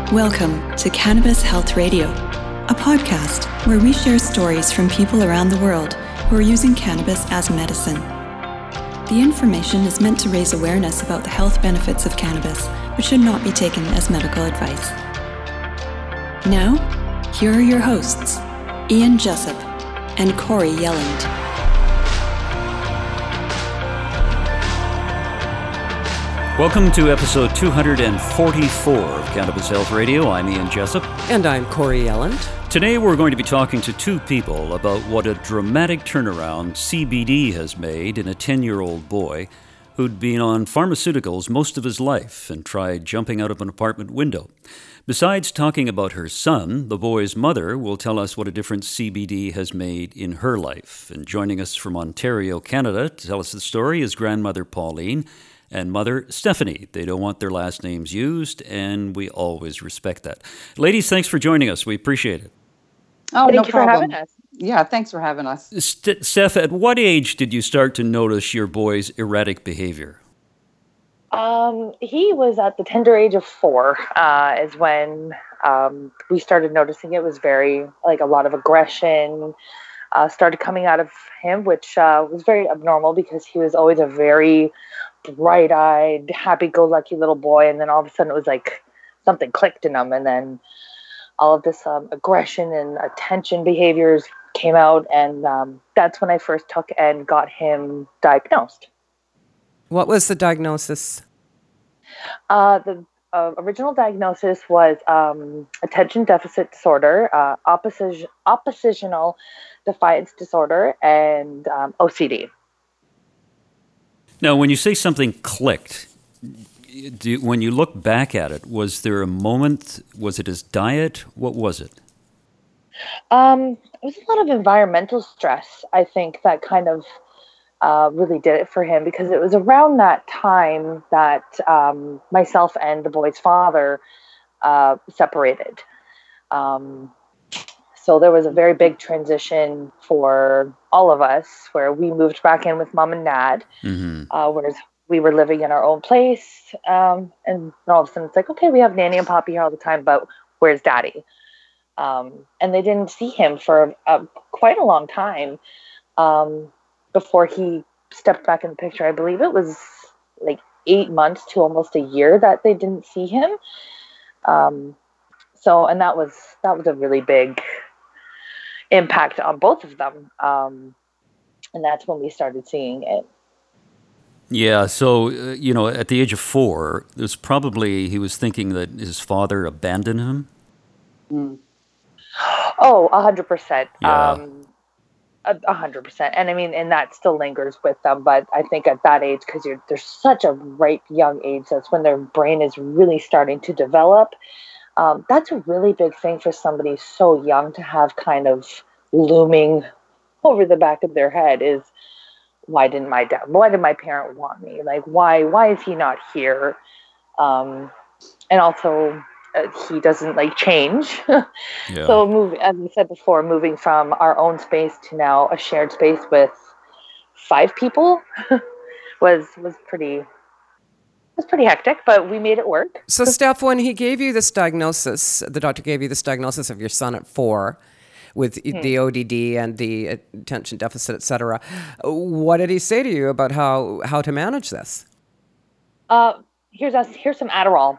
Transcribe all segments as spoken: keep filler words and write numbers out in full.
Welcome to Cannabis Health Radio, a podcast where we share stories from people around the world who are using cannabis as medicine. The information is meant to raise awareness about the health benefits of cannabis, but should not be taken as medical advice. Now, here are your hosts, Ian Jessup and Corey Yelland. Welcome to episode two hundred forty-four of Cannabis Health Radio. I'm Ian Jessup. And I'm Corey Yelland. Today we're going to be talking to two people about what a dramatic turnaround C B D has made in a ten-year-old boy who'd been on pharmaceuticals most of his life and tried jumping out of an apartment window. Besides talking about her son, the boy's mother will tell us what a difference C B D has made in her life. And joining us from Ontario, Canada, to tell us the story is grandmother Pauline and mother Stephanie. They don't want their last names used, and we always respect that. Ladies, thanks for joining us. We appreciate it. Oh, Thank no you problem. for having us. Yeah, thanks for having us. St- Steph, at what age did you start to notice your boy's erratic behavior? Um, he was at the tender age of four, uh, is when um, we started noticing it was very, like a lot of aggression uh, started coming out of him, which uh, was very abnormal because he was always a very bright-eyed, happy-go-lucky little boy, and then all of a sudden it was like something clicked in him, and then all of this um, aggression and attention behaviors came out, and um, that's when I first took and got him diagnosed. What was the diagnosis? Uh, the uh, original diagnosis was um, attention deficit disorder, uh, opposition, oppositional defiance disorder, and um, O C D. Now, when you say something clicked, do you, when you look back at it, was there a moment, was it his diet? What was it? Um, it was a lot of environmental stress, I think, that kind of uh, really did it for him, because it was around that time that um, myself and the boy's father uh, separated. Um, so there was a very big transition for all of us, where we moved back in with mom and dad, Mm-hmm. uh, whereas we were living in our own place. Um, and all of a sudden it's like, okay, we have Nanny and Poppy here all the time, but where's Daddy? Um, and they didn't see him for uh, quite a long time um, before he stepped back in the picture. I believe it was like eight months to almost a year that they didn't see him. Um, so, and that was, that was a really big impact on both of them. Um, and that's when we started seeing it. Yeah, so, uh, you know, at the age of four, there's probably, he was thinking that his father abandoned him. Mm. Oh, a hundred percent. Yeah. Um, a a hundred percent. And I mean, and that still lingers with them. But I think at that age, because you're there's such a ripe young age, that's when their brain is really starting to develop. Um, that's a really big thing for somebody so young to have kind of looming over the back of their head is, why didn't my dad, why did my parent want me? Like, why, why is he not here? Um, and also, uh, he doesn't like change. Yeah. So, move, as we said before, moving from our own space to now a shared space with five people was was pretty was pretty hectic, but we made it work. So, Steph, when he gave you this diagnosis, the doctor gave you this diagnosis of your son at four with Hmm. the O D D and the attention deficit, et cetera, what did he say to you about how, how to manage this? Uh, here's us. Here's some Adderall.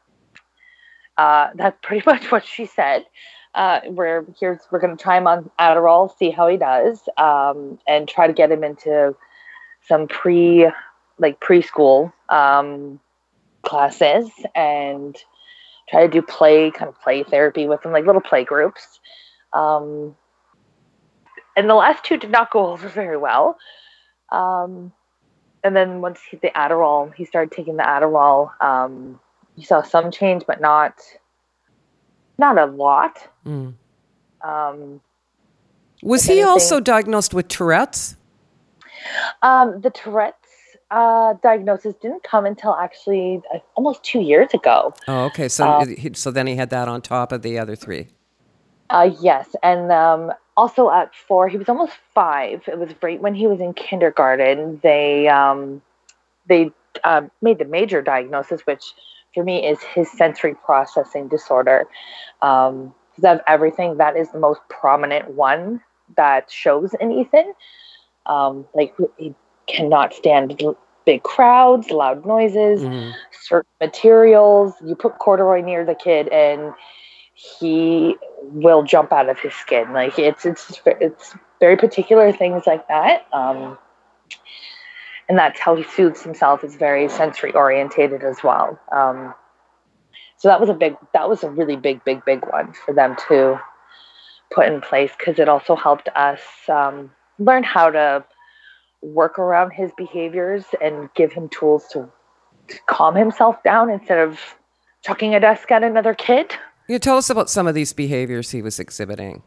Uh, that's pretty much what she said. Uh, we're here's we're gonna try him on Adderall, see how he does, um, and try to get him into some pre like preschool um, classes, and try to do play kind of play therapy with him, like little play groups. Um, and the last two did not go over very well. Um, and then once he, the Adderall, he started taking the Adderall. Um, you saw some change, but not, not a lot. Mm. Um, Was if he anything- also diagnosed with Tourette's? um, the Tourette's uh, diagnosis didn't come until actually uh, almost two years ago. Oh, okay. So, Uh, he, so then he had that on top of the other three. Uh, yes, and um, also at four, he was almost five. It was right when he was in kindergarten. They um, they uh, made the major diagnosis, which for me is his sensory processing disorder. Um, because of everything, that is the most prominent one that shows in Ethan. Um, like he cannot stand big crowds, loud noises, Mm. certain materials. You put corduroy near the kid and he will jump out of his skin. Like it's it's it's very particular things like that. Um, and that's how he soothes himself. Is very sensory orientated as well. Um, so that was a big, that was a really big, big, big one for them to put in place, because it also helped us um, learn how to work around his behaviors and give him tools to, to calm himself down instead of chucking a desk at another kid. You tell us about some of these behaviors he was exhibiting.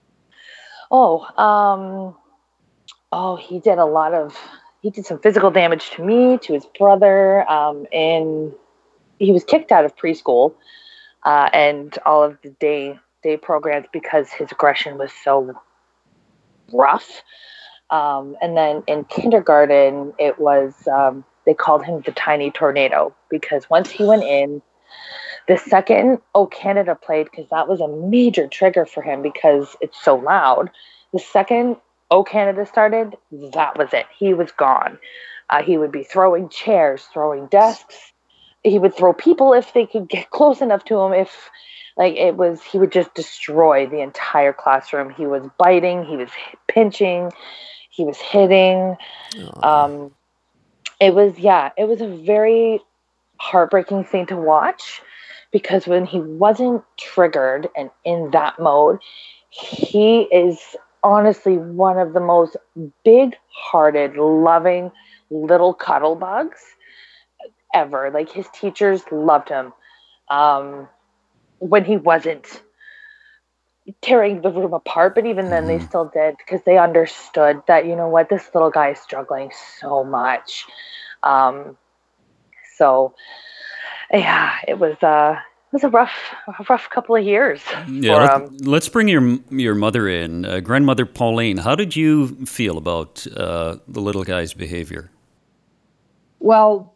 Oh, um, oh, he did a lot of, he did some physical damage to me, to his brother, um, and he was kicked out of preschool uh, and all of the day day programs because his aggression was so rough. Um, and then in kindergarten, it was, um, they called him the tiny tornado, because once he went in, the second Oh Canada played, because that was a major trigger for him because it's so loud. The second Oh Canada started, that was it. He was gone. Uh, he would be throwing chairs, throwing desks. He would throw people if they could get close enough to him. If like it was, he would just destroy the entire classroom. He was biting, he was pinching, he was hitting. Oh. Um, it was, yeah, it was a very heartbreaking thing to watch, because when he wasn't triggered and in that mode, he is honestly one of the most big-hearted, loving little cuddle bugs ever. Like, his teachers loved him um, when he wasn't tearing the room apart, but even then they still did, because they understood that, you know what, this little guy is struggling so much. Um, so, yeah, it was uh, it was a rough, a rough couple of years. Yeah, for, let, um, let's bring your your mother in, uh, grandmother Pauline. How did you feel about uh, the little guy's behavior? Well,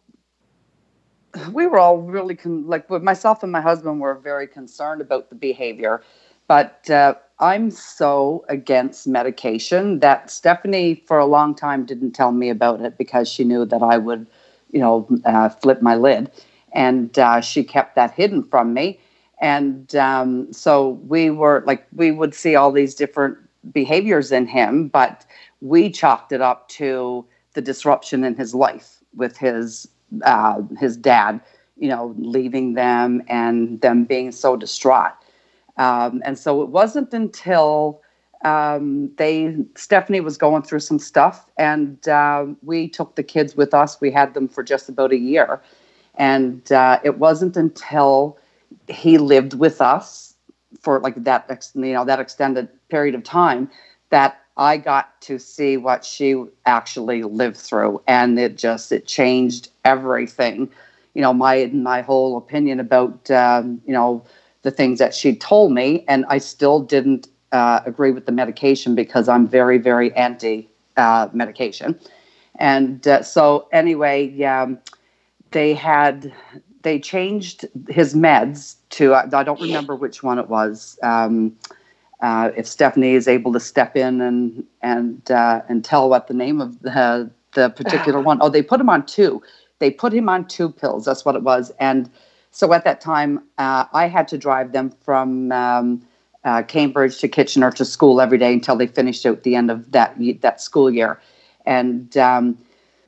we were all really, con- like myself and my husband were very concerned about the behavior. But uh, I'm so against medication that Stephanie, for a long time, didn't tell me about it because she knew that I would, you know, uh, flip my lid. And uh, she kept that hidden from me. And um, so we were like, we would see all these different behaviors in him, but we chalked it up to the disruption in his life with his uh, his dad, you know, leaving them and them being so distraught. Um, and so it wasn't until um, they Stephanie was going through some stuff, and uh, we took the kids with us. We had them for just about a year. And uh, it wasn't until he lived with us for like that, ex- you know, that extended period of time that I got to see what she actually lived through, and it just it changed everything. You know, my my whole opinion about um, you know the things that she told me, and I still didn't uh, agree with the medication because I'm very very anti uh, medication, and uh, so anyway, yeah. They had, they changed his meds to, I don't remember which one it was. Um, uh, if Stephanie is able to step in and and uh, and tell what the name of the, the particular one. Oh, they put him on two. They put him on two pills. That's what it was. And so at that time, uh, I had to drive them from um, uh, Cambridge to Kitchener to school every day until they finished out the end of that that school year. And um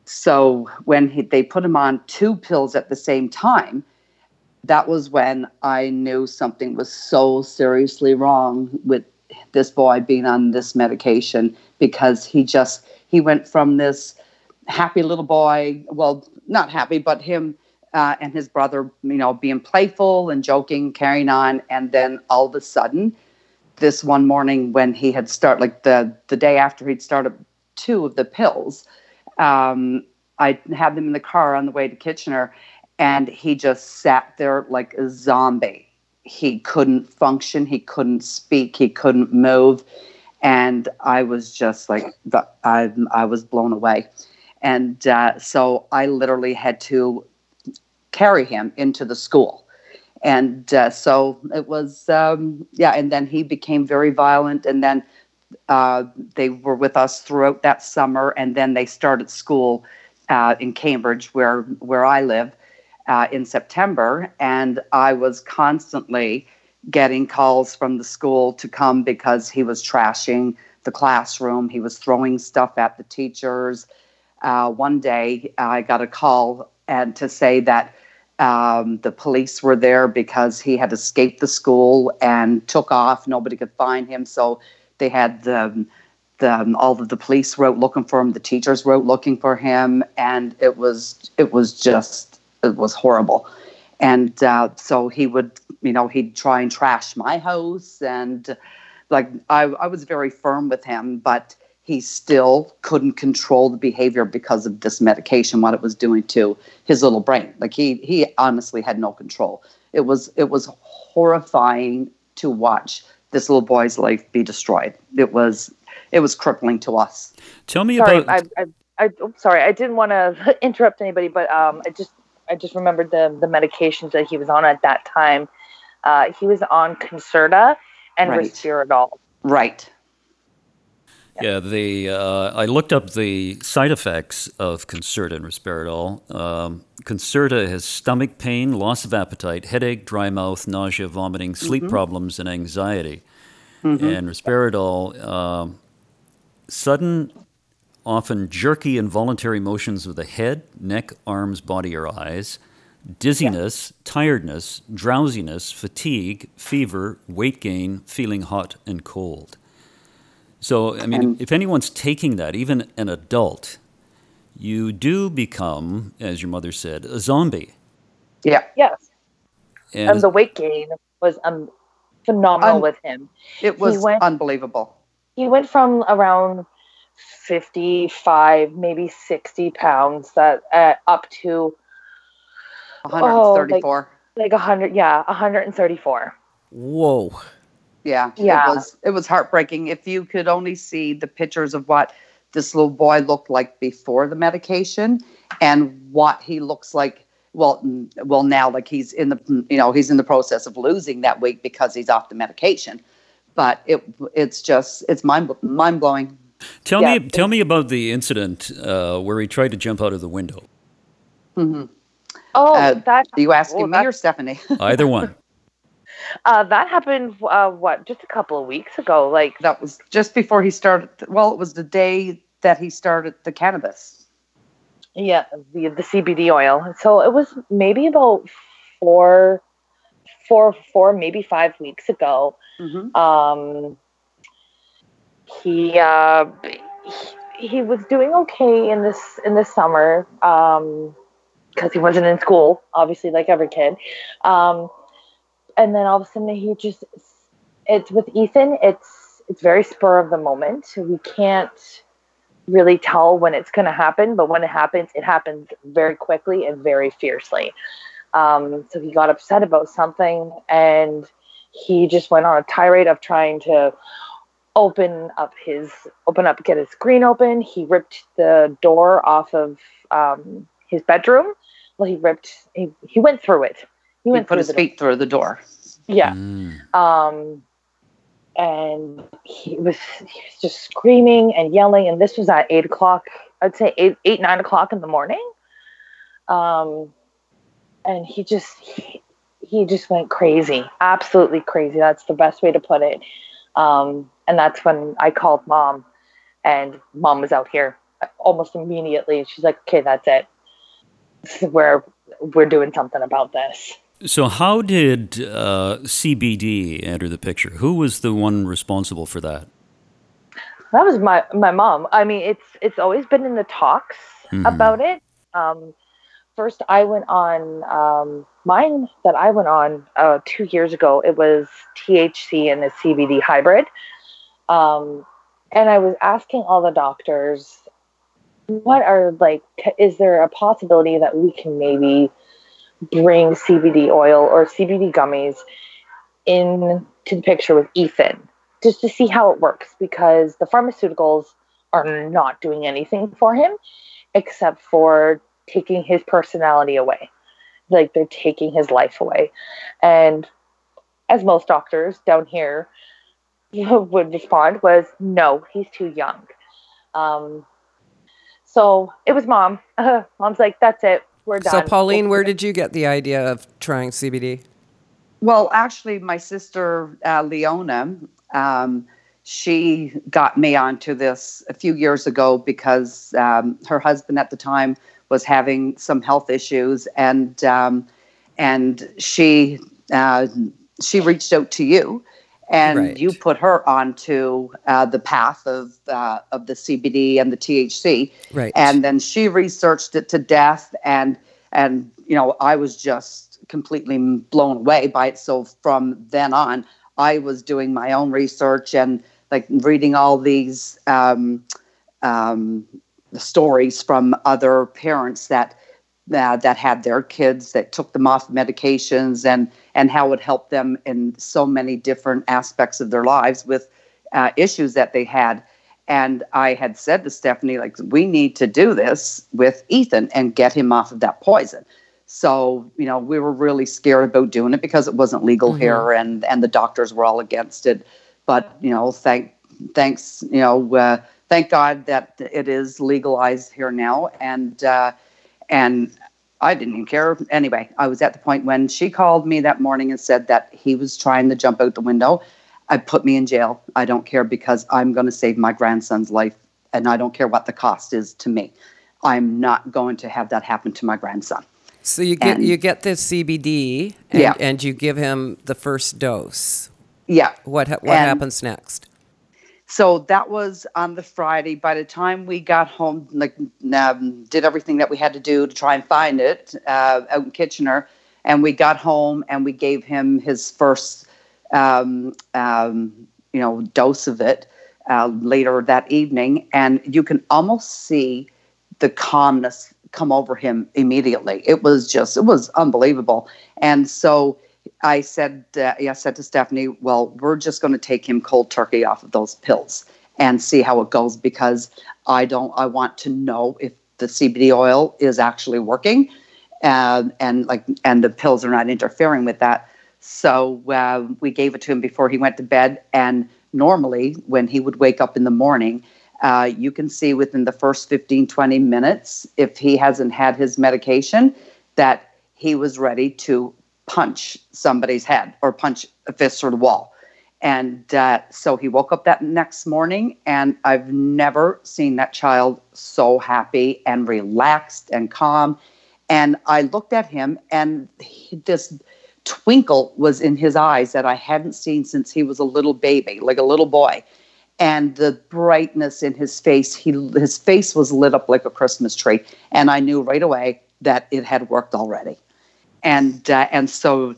So when he, they put him on two pills at the same time, that was when I knew something was so seriously wrong with this boy being on this medication, because he just, he went from this happy little boy, well, not happy, but him uh, and his brother, you know, being playful and joking, carrying on. And then all of a sudden, this one morning when he had started, like the, the day after he'd started two of the pills, Um, I had them in the car on the way to Kitchener, and he just sat there like a zombie. He couldn't function. He couldn't speak. He couldn't move. And I was just like, I, I was blown away. And uh, so I literally had to carry him into the school. And uh, so it was, um, yeah, and then he became very violent. And then uh, they were with us throughout that summer. And then they started school uh, in Cambridge, where, where I live, uh, in September. And I was constantly getting calls from the school to come because he was trashing the classroom. He was throwing stuff at the teachers. Uh, one day I got a call and to say that Um, the police were there because he had escaped the school and took off. Nobody could find him. So they had the, the all of the police were out looking for him. The teachers were out looking for him. And it was, it was just, it was horrible. And uh, so he would, you know, he'd try and trash my house. And like, I, I was very firm with him, but he still couldn't control the behavior because of this medication, what it was doing to his little brain. Like he, he honestly had no control. It was, it was horrifying to watch this little boy's life be destroyed. It was, it was crippling to us. Tell me sorry, about. I, I, I, oh, sorry, I didn't want to interrupt anybody, but um, I just, I just remembered the the medications that he was on at that time. Uh, he was on Concerta and Right. Risperdal. Right. Yeah, the uh, I looked up the side effects of Concerta and Risperdal. Um, Concerta has stomach pain, loss of appetite, headache, dry mouth, nausea, vomiting, sleep mm-hmm. problems, and anxiety. Mm-hmm. And Risperdal, um, sudden, often jerky, involuntary motions of the head, neck, arms, body, or eyes, dizziness, yeah. tiredness, drowsiness, fatigue, fever, weight gain, feeling hot and cold. So, I mean, and, if anyone's taking that, even an adult, you do become, as your mother said, a zombie. Yeah. Yes. And, and the weight gain was um, phenomenal un- with him. It was he went, unbelievable. He went from around fifty-five, maybe sixty pounds that uh, up to one hundred thirty-four. Oh, like, like one hundred, yeah, one hundred thirty-four. Whoa. Yeah, yeah, it was it was heartbreaking. If you could only see the pictures of what this little boy looked like before the medication and what he looks like, well, well now, like he's in the you know he's in the process of losing that weight because he's off the medication. But it it's just it's mind mind blowing. Tell yeah. me tell me about the incident uh, where he tried to jump out of the window. Mm-hmm. Oh, uh, that are you asking oh, me or Stephanie? Either one. Uh, that happened, uh, what, just a couple of weeks ago. Like that was just before he started. Well, it was the day that he started the cannabis. Yeah, the the C B D oil. So it was maybe about four, four, four, maybe five weeks ago. Mm-hmm. Um, he, uh, he he was doing okay in this in this summer um, because he wasn't in school, obviously, like every kid. Um, And then all of a sudden he just, it's with Ethan, it's it's very spur of the moment. We can't really tell when it's going to happen, but when it happens, it happens very quickly and very fiercely. Um, so he got upset about something and he just went on a tirade of trying to open up his, open up, get his screen open. He ripped the door off of um, his bedroom. Well, he ripped, he, he went through it. He, he put his feet through the door. Yeah. Mm. Um, and he was, he was just screaming and yelling. And this was at eight o'clock, I'd say eight, eight, nine o'clock in the morning. Um, and he just, he, he just went crazy, absolutely crazy. That's the best way to put it. Um, and that's when I called mom and mom was out here almost immediately. She's like, okay, that's it. This is where we're doing something about this. So how did uh, C B D enter the picture? Who was the one responsible for that? That was my, my mom. I mean, it's it's always been in the talks mm-hmm. about it. Um, first, I went on um, mine that I went on uh, two years ago. It was T H C and a C B D hybrid. Um, and I was asking all the doctors, what are like, is there a possibility that we can maybe bring C B D oil or C B D gummies into the picture with Ethan just to see how it works, because the pharmaceuticals are not doing anything for him except for taking his personality away. like they're taking his life away. And as most doctors down here would respond was, no, he's too young. Um, so it was mom. Uh, mom's like, that's it. We're done. So Pauline, where did you get the idea of trying C B D? Well, actually, my sister, uh, Leona, um, she got me onto this a few years ago because um, her husband at the time was having some health issues, and um, and she uh, she reached out to you, and Right. you put her onto uh, the path of uh, of the C B D and the T H C, Right. and then she researched it to death, and and you know I was just completely blown away by it. So from then on, I was doing my own research and like reading all these um, um, stories from other parents that uh, that had their kids that took them off medications, and and how it helped them in so many different aspects of their lives with uh, issues that they had. And I had said to Stephanie, like, we need to do this with Ethan and get him off of that poison. So, you know, we were really scared about doing it because it wasn't legal Mm-hmm. here, and, and the doctors were all against it. But, you know, thank, thanks, you know, uh, thank God that it is legalized here now. And, uh, and I didn't even care. Anyway, I was at the point when she called me that morning and said that he was trying to jump out the window. I put me in jail. I don't care, because I'm going to save my grandson's life, and I don't care what the cost is to me. I'm not going to have that happen to my grandson. So you get And- you get this C B D, and, Yeah. and you give him the first dose. Yeah. What ha- what And- happens next? So that was on the Friday. By the time we got home, like um, did everything that we had to do to try and find it uh, out in Kitchener, and we got home and we gave him his first, um, um, you know, dose of it uh, later that evening, and you can almost see the calmness come over him immediately. It was just, it was unbelievable. And so I said, uh, I said to Stephanie, well, we're just going to take him cold turkey off of those pills and see how it goes, because I don't, I want to know if the C B D oil is actually working, uh, and like, and the pills are not interfering with that. So uh, we gave it to him before he went to bed. And normally when he would wake up in the morning, uh, you can see within the first fifteen, twenty minutes, if he hasn't had his medication, that he was ready to punch somebody's head or punch a fist through the wall. And uh, so he woke up that next morning, and I've never seen that child so happy and relaxed and calm. And I looked at him, and he, this twinkle was in his eyes that I hadn't seen since he was a little baby, like a little boy. And the brightness in his face, he his face was lit up like a Christmas tree. And I knew right away that it had worked already. And uh, and so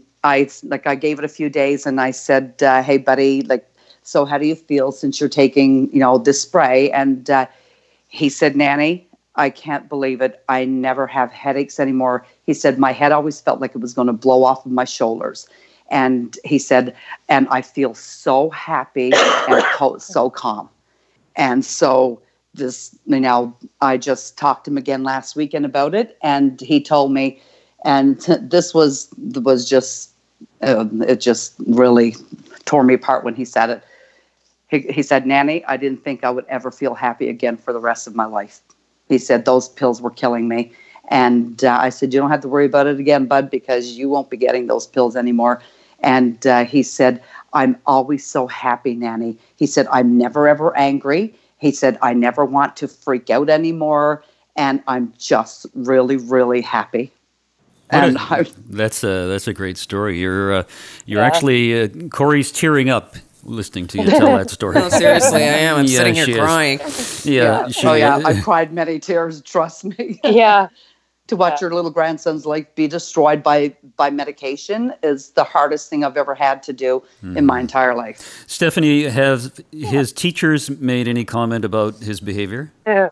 I like I gave it a few days, and I said, uh, "Hey, buddy, like, so how do you feel since you're taking, you know, this spray?" And uh, he said, "Nanny, I can't believe it. I never have headaches anymore." He said, "My head always felt like it was going to blow off of my shoulders." And he said, "And I feel so happy and co- so calm." And so this, you know, I just talked to him again last weekend about it, and he told me. And this was was just, uh, it just really tore me apart when he said it. He, he said, "Nanny, I didn't think I would ever feel happy again for the rest of my life." He said, "Those pills were killing me." And uh, I said, "You don't have to worry about it again, bud, because you won't be getting those pills anymore." And uh, he said, "I'm always so happy, Nanny." He said, "I'm never, ever angry." He said, "I never want to freak out anymore. And I'm just really, really happy." And A, I, that's a that's a great story. You're uh, you're Yeah. actually uh, Corey's tearing up listening to you tell that story. No, seriously, I am. I'm Yeah, sitting here she is. crying. Yeah, she, oh yeah, I cried many tears. Trust me. Yeah. To watch your little grandson's life be destroyed by by medication is the hardest thing I've ever had to do in my entire life. Stephanie, have his teachers made any comment about his behavior?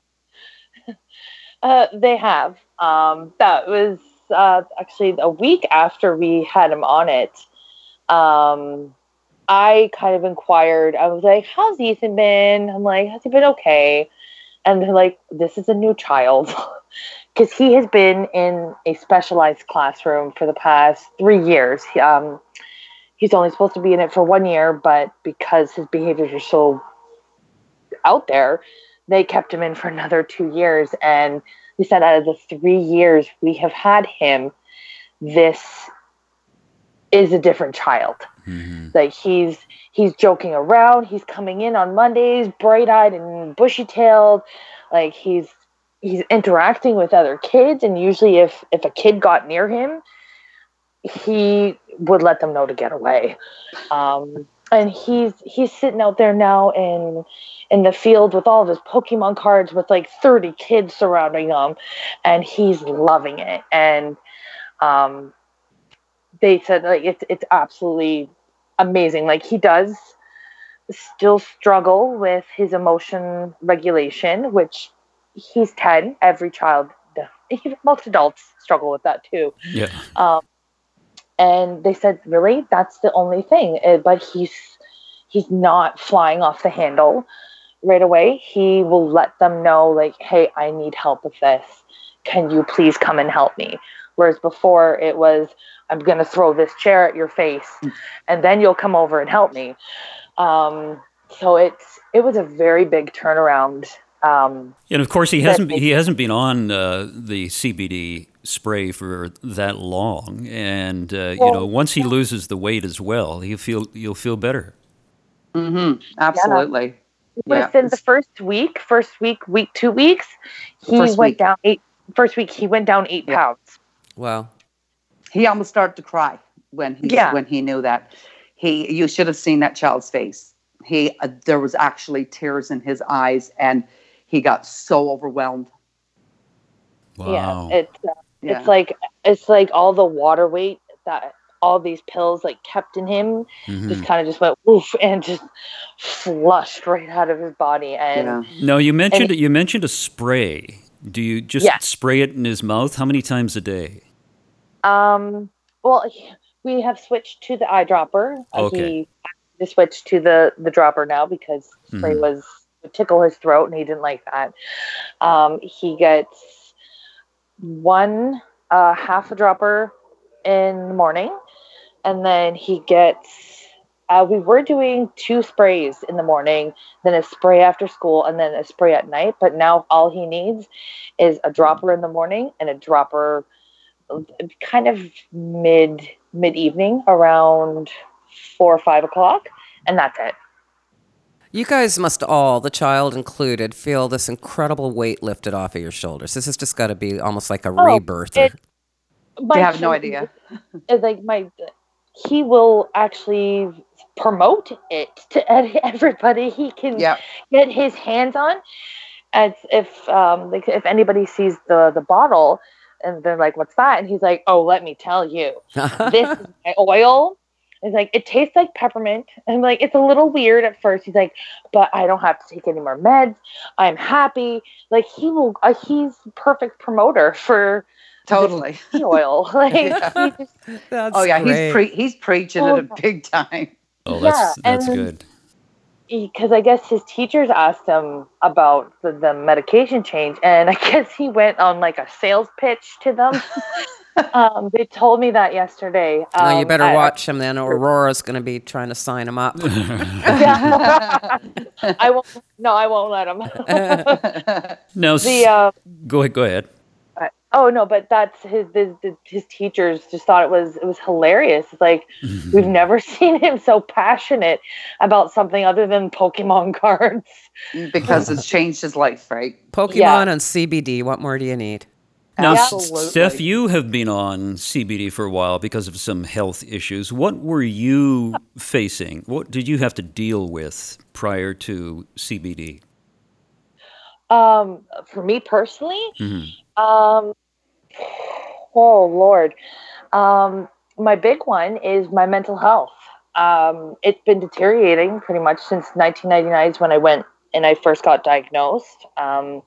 Uh, they have. Um, that was uh, actually a week after we had him on it. Um, I kind of inquired. I was like, "How's Ethan been?" I'm like, "Has he been okay?" And they're like, "This is a new child." because he has been in a specialized classroom for the past three years. He, um, he's only supposed to be in it for one year, but because his behaviors are so out there, they kept him in for another two years. And we said out of the three years we have had him, this is a different child. Mm-hmm. Like he's he's joking around. He's coming in on Mondays, bright-eyed and bushy-tailed. Like he's he's interacting with other kids, and usually if if a kid got near him, he would let them know to get away. Um, and he's he's sitting out there now in in the field with all of his Pokemon cards with like thirty kids surrounding him, and he's loving it. And um, they said like it's it's absolutely amazing. Like he does still struggle with his emotion regulation, which he's ten. Every child, most adults struggle with that too. Yeah. Um, and they said, really, that's the only thing. But he's he's not flying off the handle right away. He will let them know, like, hey, I need help with this. Can you please come and help me? Whereas before it was, I'm going to throw this chair at your face and then you'll come over and help me. Um, so it's it was a very big turnaround. Um, and of course, he hasn't he hasn't been on uh, the C B D spray for that long, and uh, well, you know, once he loses the weight as well, he'll feel you'll feel better. Mm-hmm. Absolutely. Yeah. Within the first week, first week, week, two weeks, he first went week. down eight. First week, he went down eight yeah. pounds. Wow. He almost started to cry when he yeah. when he knew that. He, you should have seen that child's face. He, uh, there was actually tears in his eyes, and he got so overwhelmed. Wow. Yeah, it's uh, yeah. it's like it's like all the water weight that all these pills like kept in him mm-hmm. just kind of just went woof and just flushed right out of his body. And yeah. no, you mentioned and, you mentioned a spray. Do you just yeah. spray it in his mouth? How many times a day? Um. Well, we have switched to the eyedropper. Okay. He switched to the the dropper now because spray mm-hmm. was would tickle his throat and he didn't like that. Um. He gets one uh, half a dropper in the morning, and then he gets. Uh, we were doing two sprays in the morning, then a spray after school, and then a spray at night. But now all he needs is a dropper in the morning and a dropper kind of mid mid evening around four or five o'clock, and that's it. You guys must all, the child included, feel this incredible weight lifted off of your shoulders. This has just got to be almost like a oh, rebirth. It, I have no idea. It's like my, he will actually promote it to everybody he can yeah. get his hands on. As if um, like if anybody sees the the bottle and they're like, "What's that?" and he's like, "Oh, let me tell you, this is my oil." It's like, it tastes like peppermint. And I'm like, it's a little weird at first. He's like, but I don't have to take any more meds. I'm happy. Like he will, uh, he's perfect promoter for totally the oil. Like, yeah. he just, that's oh yeah, great. he's pre- he's preaching oh, it a big time. Oh, that's yeah, that's good. Because I guess his teachers asked him about the, the medication change, and I guess he went on like a sales pitch to them. um, they told me that yesterday. Um, no, you better I, watch him then. Aurora's going to be trying to sign him up. I won't. No, I won't let him. no, the, uh, go ahead. Go ahead. Uh, oh no, but that's his, his. His teachers just thought it was it was hilarious. It's like we've never seen him so passionate about something other than Pokemon cards. Because it's changed his life, right? Pokemon yeah. and C B D. What more do you need? Now, Absolutely. Steph, you have been on C B D for a while because of some health issues. What were you facing? What did you have to deal with prior to C B D? Um, for me personally, mm-hmm. um, oh Lord, um, my big one is my mental health. Um, it's been deteriorating pretty much since nineteen ninety-nine is when I went and I first got diagnosed. Um,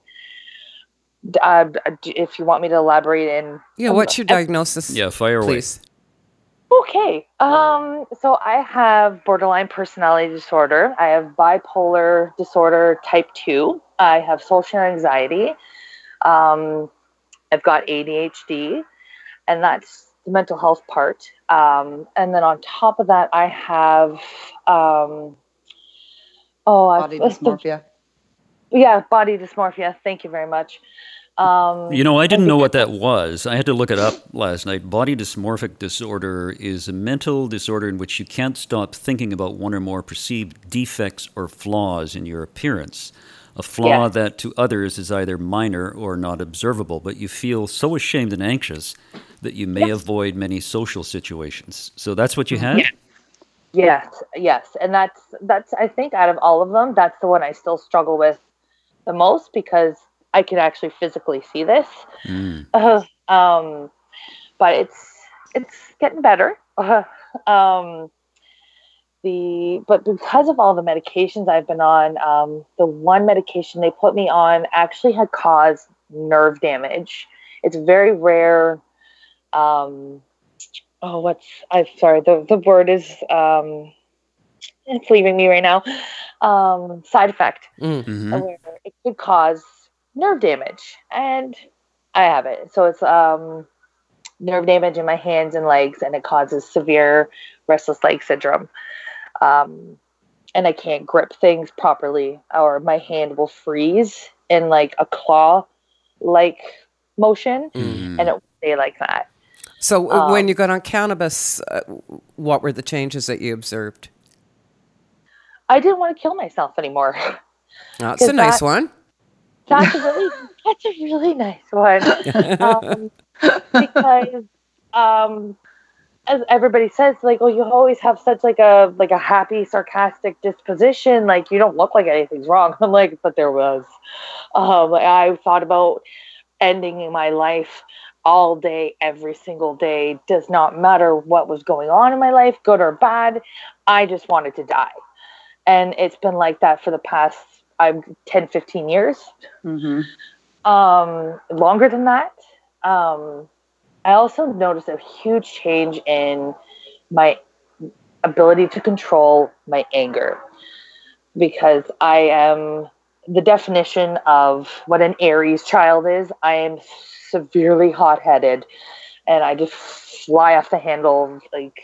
Uh, if you want me to elaborate in... Yeah, what's your diagnosis? Yeah, fire away. Please. Okay. Um, so I have borderline personality disorder. I have bipolar disorder type two. I have social anxiety. Um, I've got A D H D, and that's the mental health part. Um, and then on top of that, I have, um, oh, Body I, dysmorphia. The, yeah, body dysmorphia. Thank you very much. Um, you know, I didn't know what that was. I had to look it up last night. Body dysmorphic disorder is a mental disorder in which you can't stop thinking about one or more perceived defects or flaws in your appearance. A flaw Yeah. that to others is either minor or not observable, but you feel so ashamed and anxious that you may Yes. avoid many social situations. So that's what you had? Yeah. Yes, yes. And that's, that's, I think out of all of them, that's the one I still struggle with the most because I can actually physically see this. Mm. Uh, um, but it's, it's getting better. Uh, um, the, but because of all the medications I've been on, um, the one medication they put me on actually had caused nerve damage. It's very rare. Um, oh, what's, I'm sorry, the, the word is, um, it's leaving me right now. Um, side effect, Mm. where it could cause nerve damage, and I have it. So it's um, nerve damage in my hands and legs, and it causes severe restless leg syndrome. Um, and I can't grip things properly, or my hand will freeze in like a claw-like motion, Mm. and it will stay like that. So uh, when Um, you got on cannabis, uh, what were the changes that you observed? I didn't want to kill myself anymore. That's a 'Cause nice that- one. That's a really, that's a really nice one. Um, because, um, as everybody says, like, oh, you always have such like a like a happy, sarcastic disposition. Like, you don't look like anything's wrong. I'm like, but there was. Um, I thought about ending my life all day, every single day. Does not matter what was going on in my life, good or bad. I just wanted to die, and it's been like that for the past. I'm ten, fifteen years, Mm-hmm. um, longer than that. Um, I also noticed a huge change in my ability to control my anger, because I am the definition of what an Aries child is. I am severely hot-headed, and I just fly off the handle. Like,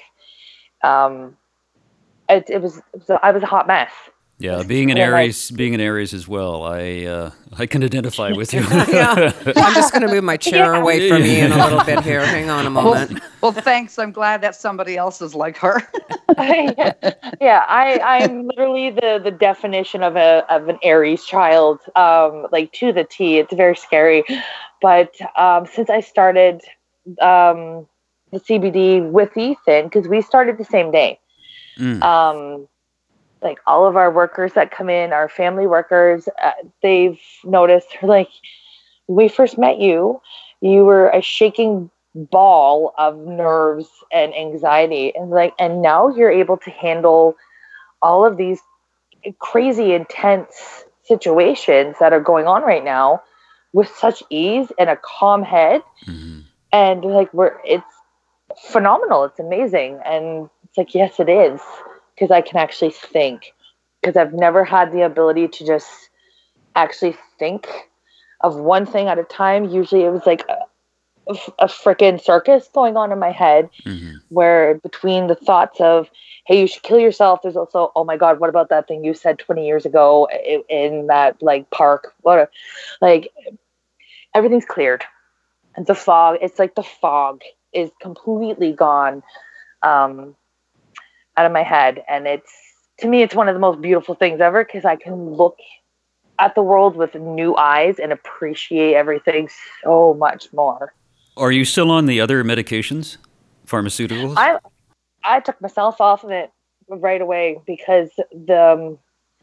um, it, it was, it was a, I was a hot mess. Yeah, being an Yeah, like- Aries, being an Aries as well, I uh, I can identify with you. Yeah. I'm just going to move my chair Yeah. away from Ian a little bit here. Hang on a Well, moment. well, thanks. I'm glad that somebody else is like her. yeah, yeah, I, I'm literally the, the definition of a of an Aries child, um, like to the T. It's very scary, but um, since I started um, the C B D with Ethan, because we started the same day, Mm. um, like all of our workers that come in, our family workers, uh, they've noticed, like, when we first met you, you were a shaking ball of nerves and anxiety, and like, and now you're able to handle all of these crazy intense situations that are going on right now with such ease and a calm head. Mhm. And like, we're, it's phenomenal. It's amazing. And it's like, yes, it is, because I can actually think, because I've never had the ability to just actually think of one thing at a time. Usually it was like a, a freaking circus going on in my head, Mhm. where between the thoughts of, hey, you should kill yourself, there's also, oh my God, what about that thing you said twenty years ago in, in that like park? What a, like, everything's cleared. And the fog, it's like the fog is completely gone um, out of my head. And it's, to me, it's one of the most beautiful things ever, because I can look at the world with new eyes and appreciate everything so much more. Are you still on the other medications, pharmaceuticals? I I took myself off of it right away, because the um,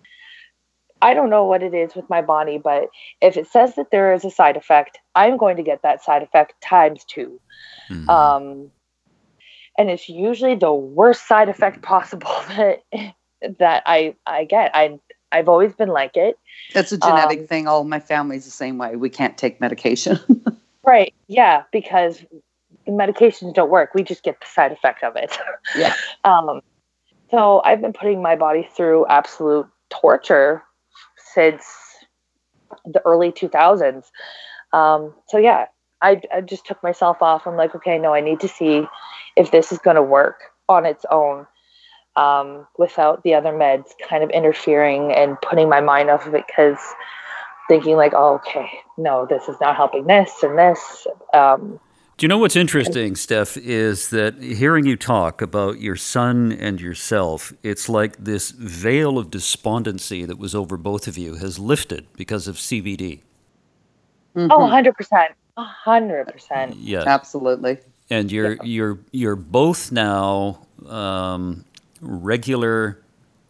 I don't know what it is with my body, but if it says that there is a side effect, I'm going to get that side effect times two. Mhm. Um, and it's usually the worst side effect possible that that I I get. I I've always been like it. It's a genetic Um, thing. All my family's the same way. We can't take medication. Right. Yeah, because the medications don't work. We just get the side effect of it. Yeah. Um, so I've been putting my body through absolute torture since the early two thousands. Um, so yeah, I, I just took myself off. I'm like, okay, no, I need to see if this is going to work on its own, um, without the other meds kind of interfering and putting my mind off of it, because thinking like, oh, okay, no, this is not helping this and this. Um, Do you know what's interesting, Steph, is that hearing you talk about your son and yourself, it's like this veil of despondency that was over both of you has lifted because of C B D. Mm-hmm. Oh, one hundred percent. one hundred percent. Yeah. Absolutely. And you're yeah. you're you're both now um, regular.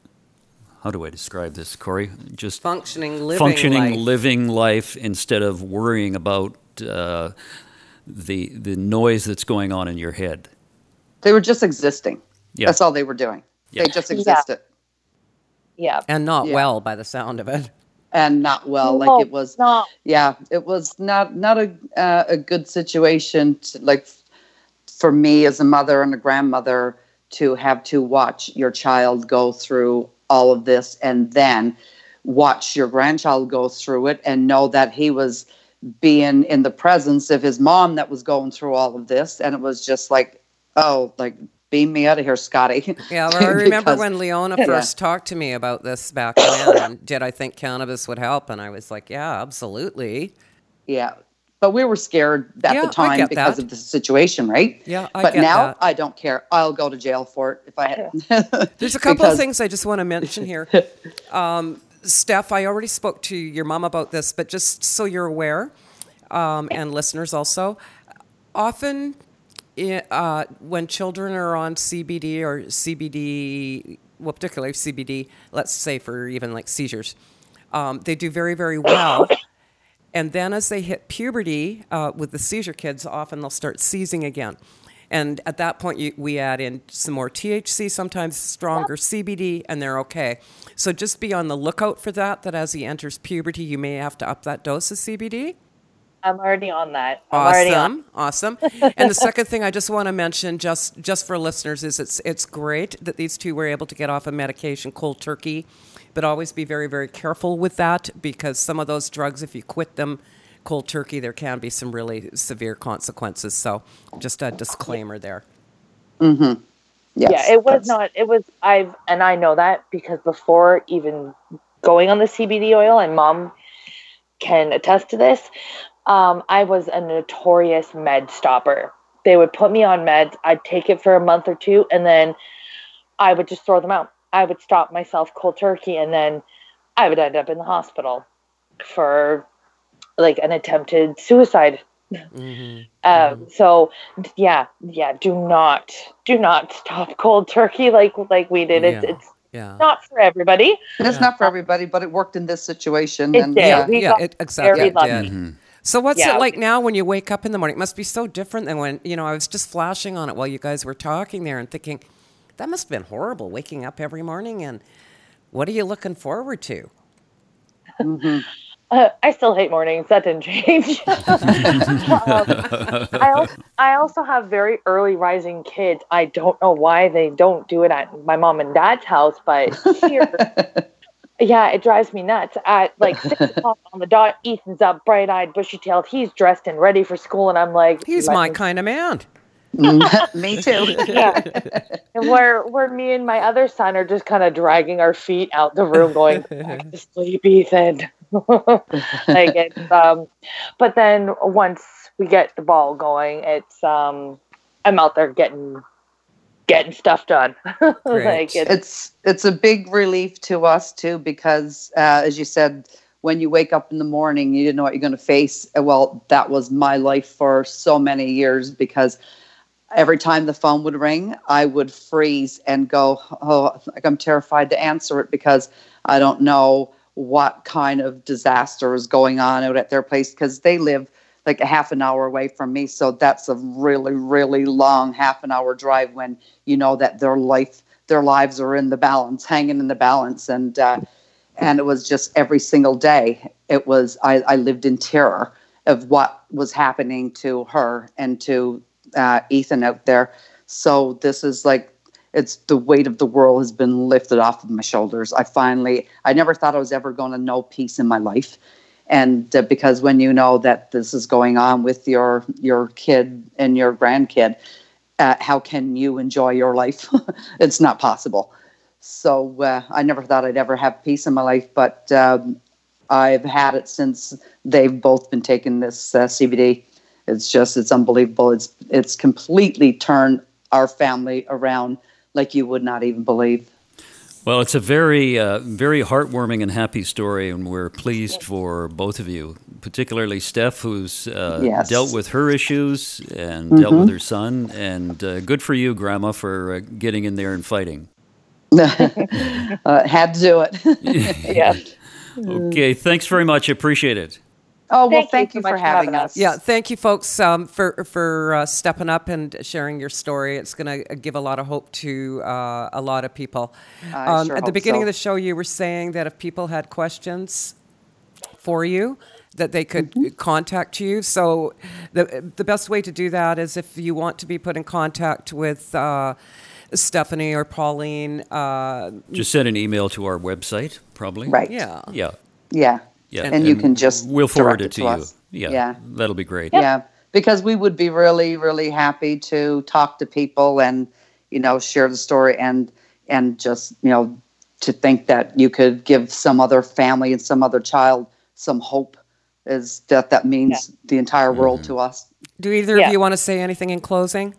How do I describe this, Corey? Just functioning, living functioning, life. living life instead of worrying about uh, the the noise that's going on in your head. They were just existing. Yeah. That's all they were doing. Yeah. They just existed. Yeah, yeah. And not yeah. well by the sound of it. And not well, no, like it was. Not. Yeah, it was not not a uh, a good situation. To, like for me as a mother and a grandmother, to have to watch your child go through all of this and then watch your grandchild go through it and know that he was being in the presence of his mom that was going through all of this. And it was just like, oh, like, beam me out of here, Scotty. Yeah, well, I remember because, when Leona first yeah. talked to me about this back then, and did I think cannabis would help? And I was like, yeah, absolutely. Yeah. But we were scared at yeah, the time because that. of the situation, right? Yeah, I But get now that. I don't care. I'll go to jail for it if I had. There's a couple because... of things I just want to mention here. Um, Steph, I already spoke to your mom about this, but just so you're aware, um, and listeners also, often uh, when children are on C B D or C B D, well, particularly C B D, let's say for even like seizures, um, they do very, very well. And then as they hit puberty, uh, with the seizure kids, often they'll start seizing again. And at that point, you, we add in some more T H C, sometimes stronger C B D, and they're okay. So just be on the lookout for that, that as he enters puberty, you may have to up that dose of C B D. I'm already on that. I'm awesome, already on. awesome. And the second thing I just want to mention, just, just for listeners, is it's it's great that these two were able to get off of medication cold turkey. But always be very, very careful with that, because some of those drugs, if you quit them cold turkey, there can be some really severe consequences. So just a disclaimer there. Mm-hmm. Yes, yeah, it was that's... not, it was, I've, and I know that because before even going on the C B D oil, and Mom can attest to this, um, I was a notorious med stopper. They would put me on meds, I'd take it for a month or two, and then I would just throw them out. I would stop myself cold turkey, and then I would end up in the hospital for like an attempted suicide. Mm-hmm. um, mm-hmm. So yeah, yeah, do not, do not stop cold turkey like, like we did. It's, yeah. it's yeah. not for everybody. It's yeah. not for everybody, but it worked in this situation. It and did. Yeah, we yeah, got it, exactly. very lucky. Mm-hmm. So what's yeah. it like now when you wake up in the morning? It must be so different than when, you know, I was just flashing on it while you guys were talking there and thinking, that must have been horrible, waking up every morning. And what are you looking forward to? Mm-hmm. Uh, I still hate mornings. That didn't change. um, I, also, I also have very early rising kids. I don't know why they don't do it at my mom and dad's house, but here, yeah, it drives me nuts. At like six o'clock on the dot, Ethan's up, bright-eyed, bushy-tailed. He's dressed and ready for school, and I'm like, he's my kind of man. Me too. Yeah. And where where me and my other son are just kind of dragging our feet out the room, going back to sleep, Ethan. Like it's um, but then once we get the ball going, it's um, I'm out there getting getting stuff done. Like it's, it's it's a big relief to us too, because uh, as you said, when you wake up in the morning, you didn't know what you're going to face. Well, that was my life for so many years, because every time the phone would ring, I would freeze and go, oh, like I'm terrified to answer it, because I don't know what kind of disaster is going on out at their place, because they live like a half an hour away from me. So that's a really, really long half an hour drive when you know that their life, their lives are in the balance, hanging in the balance. And, uh, and it was just every single day. It was, I, I lived in terror of what was happening to her and to Uh, Ethan out there. So this is like, it's the weight of the world has been lifted off of my shoulders. I finally, I never thought I was ever going to know peace in my life. And uh, because when you know that this is going on with your your kid and your grandkid, uh, how can you enjoy your life? It's not possible. So uh, I never thought I'd ever have peace in my life, but um, I've had it since they've both been taking this uh, C B D. It's just, it's unbelievable. It's it's completely turned our family around like you would not even believe. Well, it's a very, uh, very heartwarming and happy story, and we're pleased for both of you, particularly Steph, who's uh, yes. dealt with her issues and Mm-hmm. dealt with her son. And uh, good for you, Grandma, for uh, getting in there and fighting. uh, had to do it. Yeah. Okay, thanks very much. I appreciate it. Oh, well, Thank thank, you you so for much for having having us. us. Yeah, thank you, folks, um, for for uh, stepping up and sharing your story. It's going to give a lot of hope to uh, a lot of people. I sure at the hope beginning so. of the show, you were saying that if people had questions for you, that they could Mm-hmm. contact you. So the the best way to do that is if you want to be put in contact with uh, Stephanie or Pauline. Uh, Just send an email to our website, probably. Right. yeah. Yeah. Yeah. Yeah. And, you can just we'll forward direct it to, to you. us. Yeah. Yeah. That'll be great. Yeah, because we would be really, really happy to talk to people and, you know, share the story and and just, you know, to think that you could give some other family and some other child some hope is that that means Yeah. the entire world to us. Do either Yeah. of you want to say anything in closing?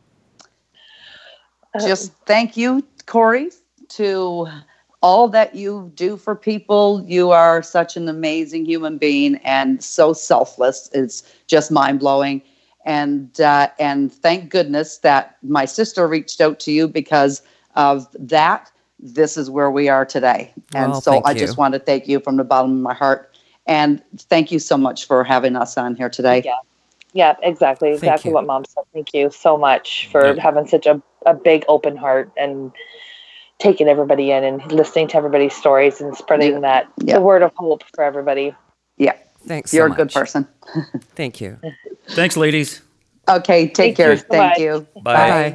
Just thank you, Corey, to all that you do for people. You are such an amazing human being and so selfless. It's just mind blowing. And uh, and thank goodness that my sister reached out to you because of that. This is where we are today. And Well, so thank I you. just want to thank you from the bottom of my heart. And thank you so much for having us on here today. Yeah. Yeah, exactly. Exactly you. what Mom said. Thank you so much for Yeah. having such a, a big open heart and taking everybody in and listening to everybody's stories and spreading Yeah. that Yeah. the word of hope for everybody. Yeah. Thanks You're so a good much. person. Thank you. Thanks, ladies. Okay. Take Thank care. you so Thank much. you. Bye. Bye.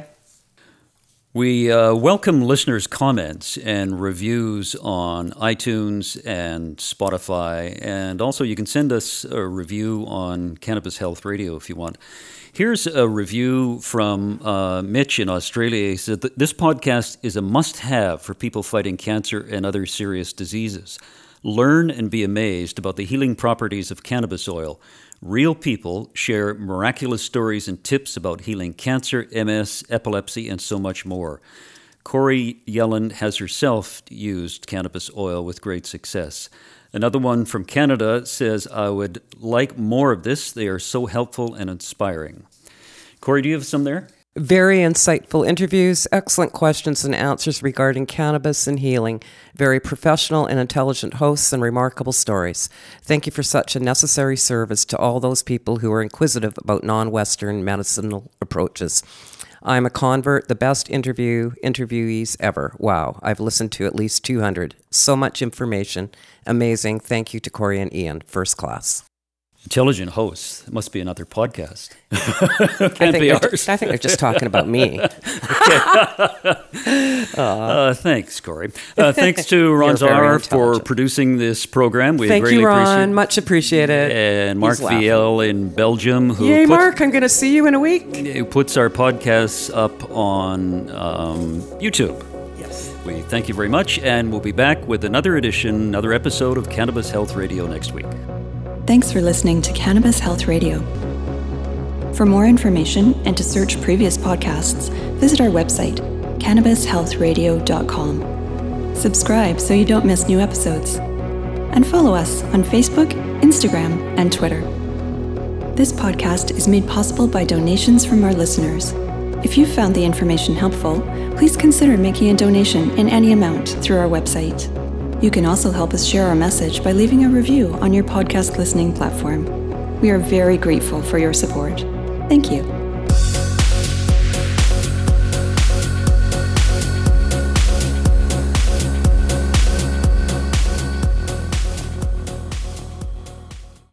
We uh, welcome listeners' comments and reviews on iTunes and Spotify. And also, you can send us a review on Cannabis Health Radio if you want. Here's a review from uh, Mitch in Australia. He said that this podcast is a must-have for people fighting cancer and other serious diseases. Learn and be amazed about the healing properties of cannabis oil. Real people share miraculous stories and tips about healing cancer, M S, epilepsy, and so much more. Corey Yellen has herself used cannabis oil with great success. Another one from Canada says, I would like more of this. They are so helpful and inspiring. Corey, do you have some there? Very insightful interviews, excellent questions and answers regarding cannabis and healing, very professional and intelligent hosts, and remarkable stories. Thank you for such a necessary service to all those people who are inquisitive about non-Western medicinal approaches. I'm a convert, the best interview interviewees ever. Wow, I've listened to at least two hundred. So much information. Amazing. Thank you to Corey and Ian. First class. Intelligent hosts. It must be another podcast. I Can't think be they're- ours. I think they're just talking about me. Uh, thanks, Corey. Uh, thanks to Ron You're very Zara for intelligent. producing this program. We Thank greatly you, Ron. appreciate Much appreciated. And Mark He's laughing. Viel in Belgium, who Yay, puts, Mark. I'm going to see you in a week. who puts our podcasts up on um, YouTube. Yes. We thank you very much, and we'll be back with another edition, another episode of Cannabis Health Radio next week. Thanks for listening to Cannabis Health Radio. For more information and to search previous podcasts, visit our website, cannabis health radio dot com. Subscribe so you don't miss new episodes. And follow us on Facebook, Instagram, and Twitter. This podcast is made possible by donations from our listeners. If you found the information helpful, please consider making a donation in any amount through our website. You can also help us share our message by leaving a review on your podcast listening platform. We are very grateful for your support. Thank you.